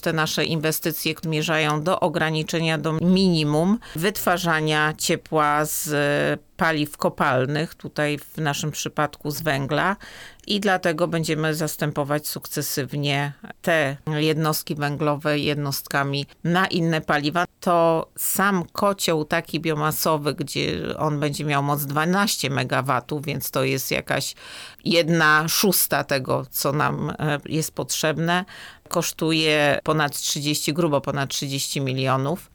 Te nasze inwestycje zmierzają do ograniczenia do minimum wytwarzania ciepła z paliw kopalnych, tutaj w naszym przypadku z węgla, i dlatego będziemy zastępować sukcesywnie te jednostki węglowe jednostkami na inne paliwa. To sam kocioł taki biomasowy, gdzie on będzie miał moc 12 MW, więc to jest jakaś 1/6 tego, co nam jest potrzebne. Kosztuje grubo ponad 30 milionów.